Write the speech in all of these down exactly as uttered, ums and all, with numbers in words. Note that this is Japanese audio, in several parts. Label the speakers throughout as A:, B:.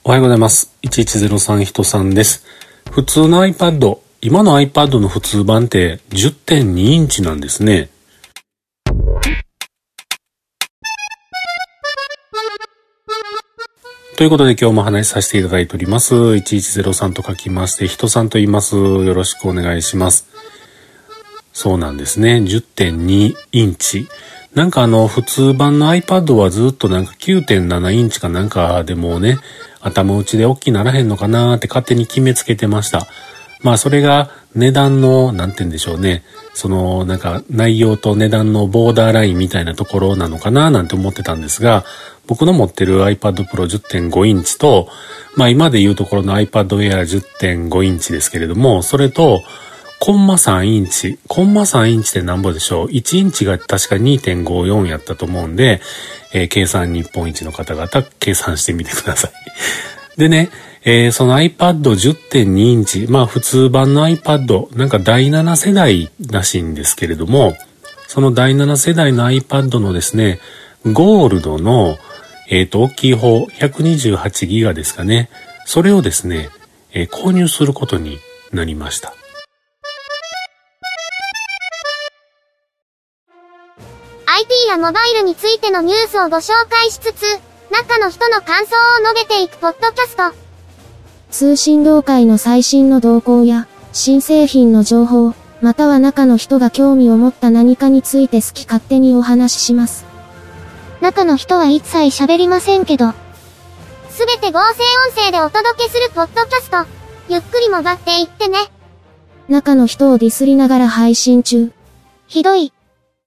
A: おはようございます。いちいちゼロさん人さんです。普通の iPad、今の iPad の普通版って じゅってんに インチなんですね。ということで今日も話しさせていただいております。いちいちゼロさんと書きまして、人さんと言います。よろしくお願いします。そうなんですね。じゅってんに インチ。なんかあの普通版の iPad はずっとなんか きゅうてんなな インチかなんかでもね、頭打ちで大きくならへんのかなーって勝手に決めつけてました。まあそれが値段の、なんて言うんでしょうね。そのなんか内容と値段のボーダーラインみたいなところなのかななんて思ってたんですが、僕の持ってる iPad Pro じゅってんご インチと、まあ今でいうところの iPad Air じゅってんご インチですけれども、それと、コンマさんインチ。コンマさんインチって何ぼでしょう ?いち インチが確か にてんごよん やったと思うんで、えー、計算日本一の方々計算してみてください。でね、えー、その iPad じゅってんに インチ、まあ普通版の iPad、なんかだいなな世代らしいんですけれども、そのだいなな世代の iPad のですね、ゴールドの、えっと、大きい方、ひゃくにじゅうはちギガですかね。それをですね、えー、購入することになりました。
B: アイティー やモバイルについてのニュースをご紹介しつつ、中の人の感想を述べていくポッドキャスト。
C: 通信業界の最新の動向や、新製品の情報、または中の人が興味を持った何かについて好き勝手にお話しします。
B: 中の人は一切喋りませんけど。すべて合成音声でお届けするポッドキャスト。ゆっくりもがっていってね。
C: 中の人をディスりながら配信中。
B: ひどい。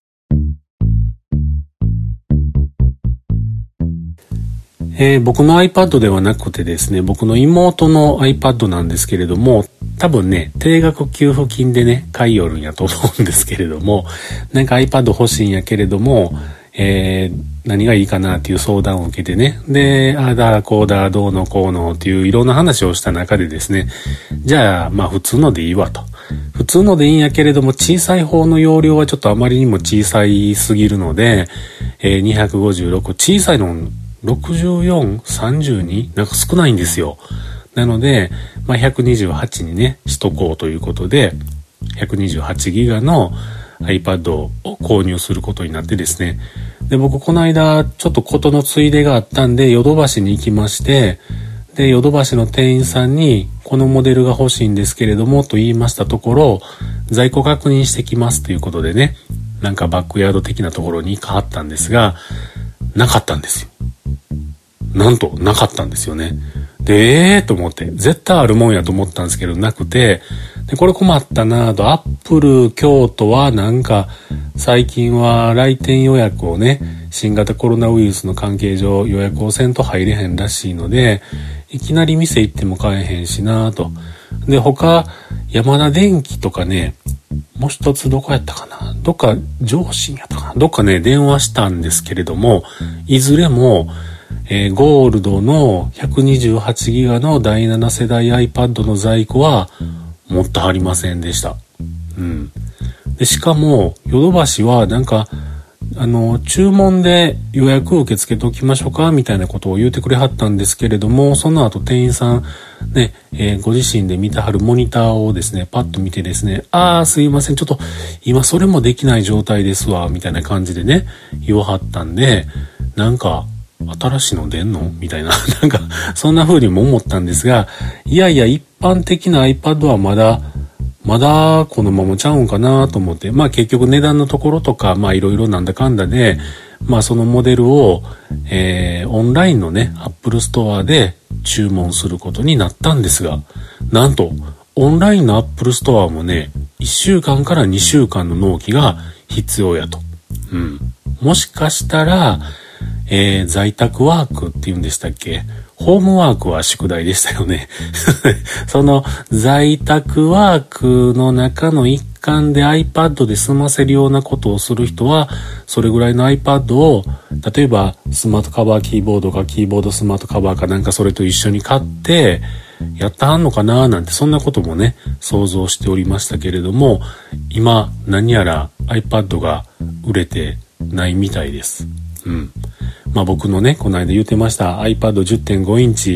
A: えー、僕の iPad ではなくてですね、僕の妹の iPad なんですけれども、多分ね、定額給付金でね、買いよるんやと思うんですけれども、なんか iPad 欲しいんやけれども、えー、何がいいかなっていう相談を受けてね、で、ああだこうだどうのこうのっていういろんな話をした中でですね、じゃあまあ普通のでいいわと。普通のでいいんやけれども、小さい方の容量はちょっとあまりにも小さいすぎるので、えー、にひゃくごじゅうろく、小さいのろくじゅうよん、さんじゅうに? なんか少ないんですよ。なので、まあ、ひゃくにじゅうはちにね、しとこうということで、ひゃくにじゅうはちギガの iPad を購入することになってですね。で、僕この間、ちょっとことのついでがあったんで、ヨドバシに行きまして、で、ヨドバシの店員さんに、このモデルが欲しいんですけれども、と言いましたところ、在庫確認してきますということでね、なんかバックヤード的なところに行かはったんですが、なかったんですよ。なんとなかったんですよね。で、えーと思って、絶対あるもんやと思ったんですけど、なくて、で、これ困ったなぁと、アップル京都はなんか、最近は来店予約をね、新型コロナウイルスの関係上予約をせんと入れへんらしいので、いきなり店行っても買えへんしなぁと。で、他、山田電機とかね、もう一つどこやったかな、どっか上信やったかな、どっかね、電話したんですけれども、いずれも、えー、ゴールドのひゃくにじゅうはちギガのだいなな世代 iPad の在庫は持ってはりませんでした。うん。で、しかも、ヨドバシはなんか、あの、注文で予約受け付けておきましょうかみたいなことを言うてくれはったんですけれども、その後店員さん、ね、えー、ご自身で見てはるモニターをですね、パッと見てですね、あーすいません、ちょっと今それもできない状態ですわ、みたいな感じでね、言わはったんで、なんか、新しいの出んのみたいな。なんか、そんな風にも思ったんですが、いやいや、一般的な iPad はまだ、まだこのままちゃうんかなと思って、まあ結局値段のところとか、まあいろいろなんだかんだで、まあそのモデルを、えー、オンラインのね、Apple Store で注文することになったんですが、なんと、オンラインの Apple Store もね、いっしゅうかんからにしゅうかんの納期が必要やと。うん。もしかしたら、えー、在宅ワークって言うんでしたっけ？ホームワークは宿題でしたよね。その在宅ワークの中の一環で iPad で済ませるようなことをする人は、それぐらいの iPad を、例えばスマートカバーキーボードかキーボードスマートカバーかなんかそれと一緒に買って、やってはんのかななんてそんなこともね、想像しておりましたけれども、今何やら iPad が売れてないみたいです。うん。まあ僕のね、この間言ってました iPad じゅってんご インチ、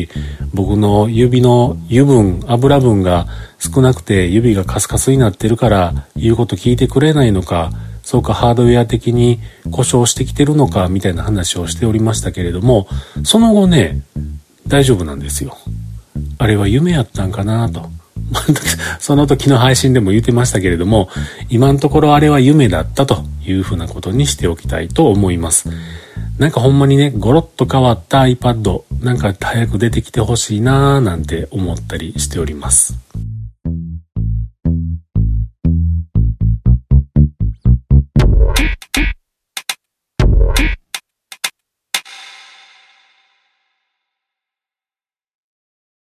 A: 僕の指の油分、油分が少なくて指がカスカスになってるから言うこと聞いてくれないのか、そうかハードウェア的に故障してきてるのかみたいな話をしておりましたけれども、その後ね、大丈夫なんですよ。あれは夢やったんかなと。その時の配信でも言ってましたけれども、今のところあれは夢だったというふうなことにしておきたいと思います。なんかほんまにね、ゴロッと変わった iPad、なんか早く出てきてほしいなーなんて思ったりしております。